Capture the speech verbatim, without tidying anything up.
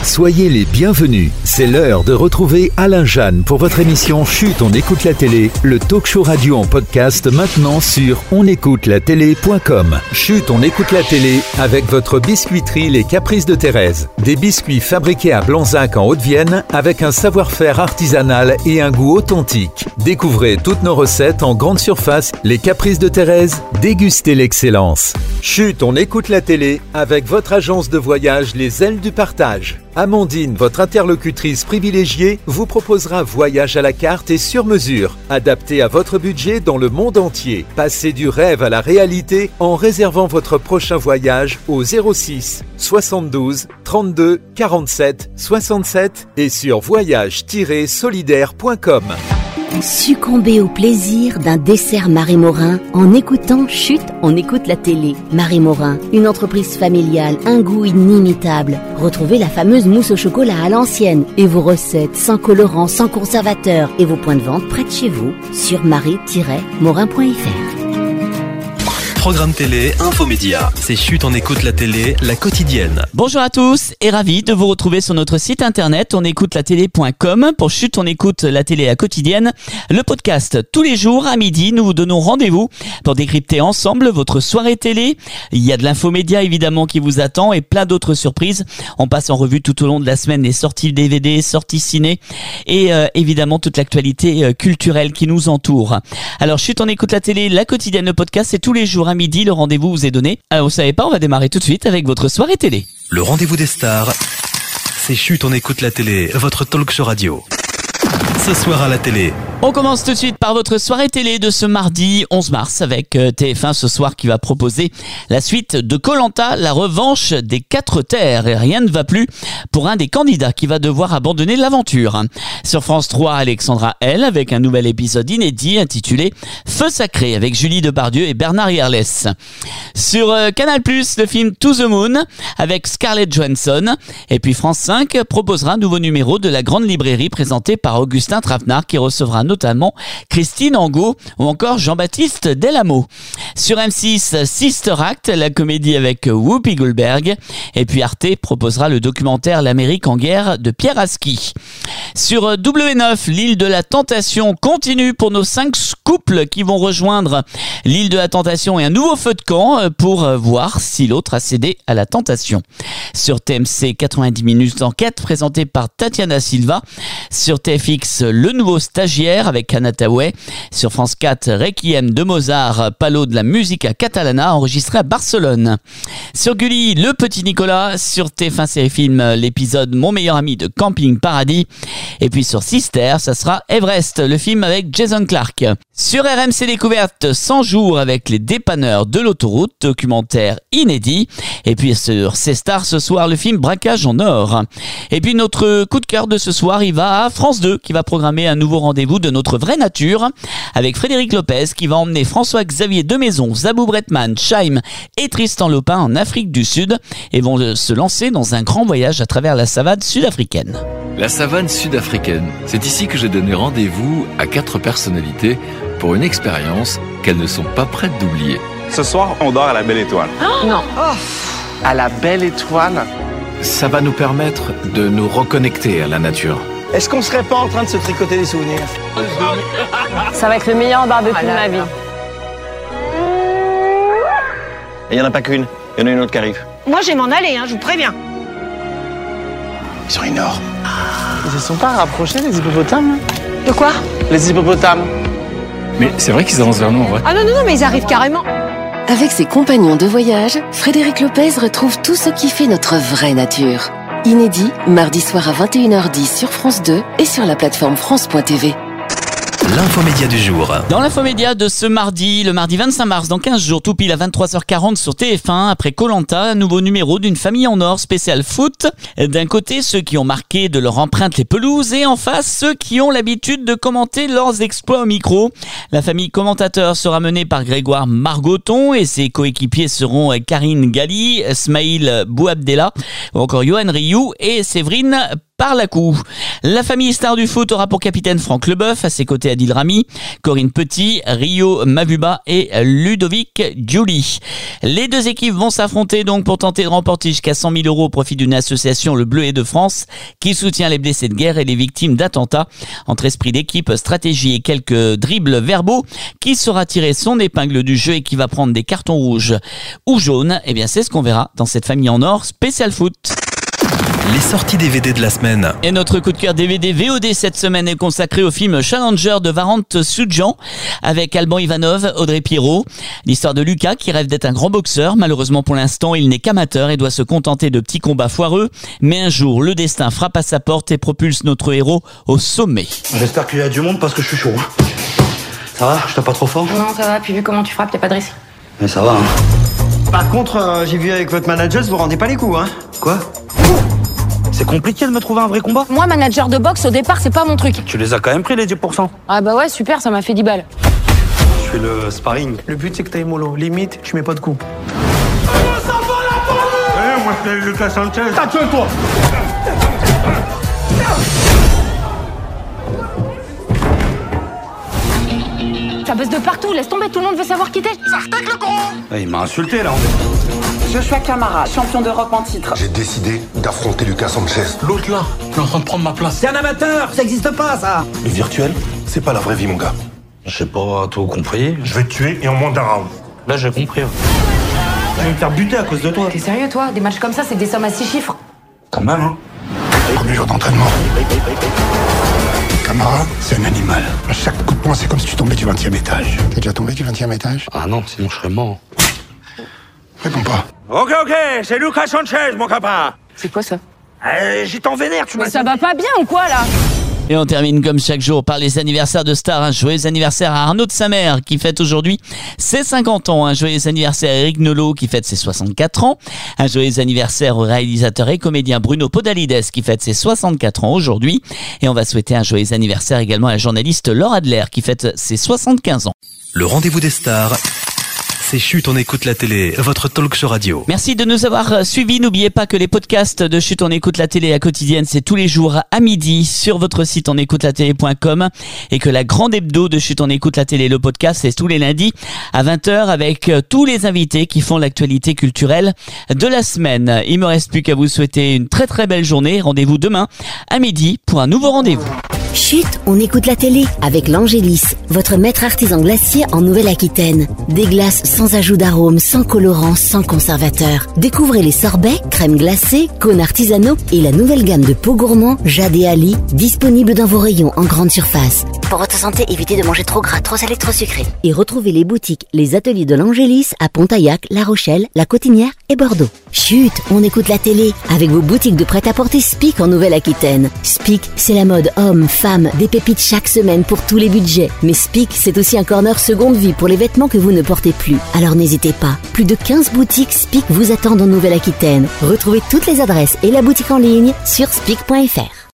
Soyez les bienvenus. C'est l'heure de retrouver Alain Jeanne pour votre émission Chut, on écoute la télé, le talk show radio en podcast maintenant sur on écoute la télé point com. Chut, on écoute la télé avec votre biscuiterie Les Caprices de Thérèse. Des biscuits fabriqués à Blanzac en Haute-Vienne avec un savoir-faire artisanal et un goût authentique. Découvrez toutes nos recettes en grande surface. Les Caprices de Thérèse, dégustez l'excellence. Chut, on écoute la télé avec votre agence de voyage Les Ailes du Partage. Amandine, votre interlocutrice privilégiée, vous proposera voyage à la carte et sur mesure, adapté à votre budget dans le monde entier. Passez du rêve à la réalité en réservant votre prochain voyage au zéro six soixante-douze trente-deux quarante-sept soixante-sept et sur voyage tiret solidaire point com. Succombez au plaisir d'un dessert Marie Morin en écoutant Chut, on écoute la télé. Marie Morin, une entreprise familiale, un goût inimitable. Retrouvez la fameuse mousse au chocolat à l'ancienne et vos recettes sans colorant, sans conservateur et vos points de vente près de chez vous sur marie tiret morin point f r. Programme télé, infomédia. C'est Chut, on écoute la télé, la quotidienne. Bonjour à tous et ravi de vous retrouver sur notre site internet on écoute la télé point com pour Chut, on écoute la télé, la quotidienne. Le podcast, tous les jours à midi, nous vous donnons rendez-vous pour décrypter ensemble votre soirée télé. Il y a de l'infomédia évidemment qui vous attend et plein d'autres surprises. On passe en revue tout au long de la semaine les sorties D V D, sorties ciné et euh, évidemment toute l'actualité euh, culturelle qui nous entoure. Alors Chut, on écoute la télé, la quotidienne, le podcast, c'est tous les jours à midi, le rendez-vous vous est donné. Alors vous savez pas, on va démarrer tout de suite avec votre soirée télé. Le rendez-vous des stars, c'est Chut, on écoute la télé, votre talk show radio. Ce soir à la télé. On commence tout de suite par votre soirée télé de ce mardi onze mars avec T F un ce soir qui va proposer la suite de Koh-Lanta, la revanche des quatre terres. Et rien ne va plus pour un des candidats qui va devoir abandonner l'aventure. Sur France trois, Alexandra L avec un nouvel épisode inédit intitulé Feu sacré avec Julie Depardieu et Bernard Yerlès. Sur euh, Canal plus, le film To the Moon avec Scarlett Johansson. Et puis France cinq proposera un nouveau numéro de La Grande Librairie présenté par Augustin Trapenard qui recevra notamment Christine Angot ou encore Jean-Baptiste Delamo. Sur M six, Sister Act, la comédie avec Whoopi Goldberg. Et puis Arte proposera le documentaire L'Amérique en guerre de Pierre Aski. Sur W neuf, l'île de la Tentation continue pour nos cinq couples qui vont rejoindre l'île de la Tentation et un nouveau feu de camp pour voir si l'autre a cédé à la tentation. Sur T M C, quatre-vingt-dix minutes d'enquête présentée par Tatiana Silva. Sur T F X, le nouveau stagiaire avec Anna Tawai. Sur France quatre, Requiem de Mozart, Palo de la Musica Catalana enregistré à Barcelone. Sur Gulli, Le Petit Nicolas. Sur T F un Série Film, l'épisode Mon meilleur ami de Camping Paradis. Et puis sur Sister, ça sera Everest, le film avec Jason Clarke. Sur R M C Découverte, cent jours avec les dépanneurs de l'autoroute, documentaire inédit. Et puis sur C-Star ce soir, le film Braquage en or. Et puis notre coup de cœur de ce soir, il va à France deux qui va programmer un nouveau rendez-vous de notre vraie nature avec Frédéric Lopez qui va emmener François-Xavier Demaison, Zabou Bretman, Chaim et Tristan Lopin en Afrique du Sud et vont se lancer dans un grand voyage à travers la savane sud-africaine. La savane sud-africaine, c'est ici que j'ai donné rendez-vous à quatre personnalités pour une expérience qu'elles ne sont pas prêtes d'oublier. Ce soir, on dort à la Belle Étoile. Oh non. Oh. À la Belle Étoile. Ça va nous permettre de nous reconnecter à la nature. Est-ce qu'on serait pas en train de se tricoter des souvenirs? Ça va être le meilleur barbecue de ma vie. Il n'y en a pas qu'une, il y en a une autre qui arrive. Moi, je vais m'en aller, hein, je vous préviens. Ils sont énormes. Ils se sont pas rapprochés, les hippopotames? De quoi? Les hippopotames. Mais c'est vrai qu'ils avancent vers nous, en vrai. Ah non, non, non, mais ils arrivent carrément. Avec ses compagnons de voyage, Frédéric Lopez retrouve tout ce qui fait notre vraie nature. Inédit, mardi soir à vingt et une heures dix sur France deux et sur la plateforme France point T V. L'infomédia du jour. Dans l'infomédia de ce mardi, le mardi vingt-cinq mars, dans quinze jours, tout pile à vingt-trois heures quarante sur T F un, après Koh-Lanta, un nouveau numéro d'une famille en or spécial foot. D'un côté, ceux qui ont marqué de leur empreinte les pelouses et en face, ceux qui ont l'habitude de commenter leurs exploits au micro. La famille commentateur sera menée par Grégoire Margoton et ses coéquipiers seront Karine Galli, Smaïl Bouabdella ou encore Yoann Rioux et Séverine par la coup. La famille star du foot aura pour capitaine Franck Leboeuf, à ses côtés Adil Rami, Corinne Petit, Rio Mavuba et Ludovic Giuli. Les deux équipes vont s'affronter donc pour tenter de remporter jusqu'à cent mille euros au profit d'une association, le Bleuet de France, qui soutient les blessés de guerre et les victimes d'attentats. Entre esprit d'équipe, stratégie et quelques dribbles verbaux, qui saura tirer son épingle du jeu et qui va prendre des cartons rouges ou jaunes, eh bien c'est ce qu'on verra dans cette famille en or spécial foot. Les sorties D V D de la semaine. Et notre coup de cœur D V D V O D cette semaine est consacré au film Challenger de Varant Soudjan avec Alban Ivanov, Audrey Pirot. L'histoire de Lucas qui rêve d'être un grand boxeur. Malheureusement pour l'instant, il n'est qu'amateur et doit se contenter de petits combats foireux. Mais un jour, le destin frappe à sa porte et propulse notre héros au sommet. J'espère qu'il y a du monde parce que je suis chaud. Ça va? Je tape pas trop fort? Non, ça va, puis vu comment tu frappes, y'a pas de risque. Mais ça va, hein. Par contre, euh, j'ai vu avec votre manager, vous rendez pas les coups, hein. Quoi? C'est compliqué de me trouver un vrai combat? Moi, manager de boxe, au départ, c'est pas mon truc. Tu les as quand même pris, les dix pour cent? Ah bah ouais, super, ça m'a fait dix balles. Je fais le sparring. Le but, c'est que t'ailles mollo. Limite, tu mets pas de coups. Eh, moi, c'est Lucas Sanchez. T'as tué, toi. Ça baisse de partout, laisse tomber, tout le monde veut savoir qui t'es. Ça retèque le con. Eh, il m'a insulté, là. Joshua Camara, champion d'Europe en titre. J'ai décidé d'affronter Lucas Sanchez. L'autre là, il est en train de prendre ma place. C'est un amateur, ça existe pas, ça. Le virtuel, c'est pas la vraie vie, mon gars. Je sais pas, tout compris. Je vais te tuer et en moins d'un round. Là, j'ai compris. Je vais me faire buter à cause de toi. T'es sérieux, toi? Des matchs comme ça, c'est des sommes à six chiffres. Quand même, hein. Premier jour d'entraînement. Camara, c'est un animal. À chaque coup de poing, c'est comme si tu tombais du vingtième étage. T'es déjà tombé du vingtième étage? Ah non, sinon je serais mort. Réponds pas. Ok, ok, c'est Lucas Sanchez, mon copain. C'est quoi ça? Euh, j'y t'en vénère, tu m'as Mais ça va pas bien ou quoi, là? Et on termine comme chaque jour par les anniversaires de stars. Un joyeux anniversaire à Arnaud de Samer qui fête aujourd'hui ses cinquante ans. Un joyeux anniversaire à Eric Nolot qui fête ses soixante-quatre ans. Un joyeux anniversaire au réalisateur et comédien Bruno Podalides qui fête ses soixante-quatre ans aujourd'hui. Et on va souhaiter un joyeux anniversaire également à la journaliste Laure Adler qui fête ses soixante-quinze ans. Le rendez-vous des stars. C'est Chut, on écoute la télé, votre talk show radio. Merci de nous avoir suivis. N'oubliez pas que les podcasts de Chut, on écoute la télé à quotidienne, c'est tous les jours à midi sur votre site on écoute la télé point com et que la grande hebdo de Chut, on écoute la télé, le podcast, c'est tous les lundis à vingt heures avec tous les invités qui font l'actualité culturelle de la semaine. Il me reste plus qu'à vous souhaiter une très très belle journée. Rendez-vous demain à midi pour un nouveau rendez-vous. Chut, on écoute la télé avec l'Angélis, votre maître artisan glacier en Nouvelle-Aquitaine. Des glaces sans ajout d'arôme, sans colorant, sans conservateur. Découvrez les sorbets, crèmes glacées, cônes artisanaux et la nouvelle gamme de pots gourmands Jade et Ali, disponible dans vos rayons en grande surface. Pour votre santé, évitez de manger trop gras, trop salé, trop sucré. Et retrouvez les boutiques, les ateliers de l'Angélis à Pontaillac, La Rochelle, La Cotinière et Bordeaux. Chut, on écoute la télé avec vos boutiques de prêt-à-porter Spic en Nouvelle-Aquitaine. Spic, c'est la mode homme, femme, des pépites chaque semaine pour tous les budgets. Mais Spic, c'est aussi un corner seconde vie pour les vêtements que vous ne portez plus. Alors n'hésitez pas, plus de quinze boutiques Spic vous attendent en Nouvelle-Aquitaine. Retrouvez toutes les adresses et la boutique en ligne sur spic point f r.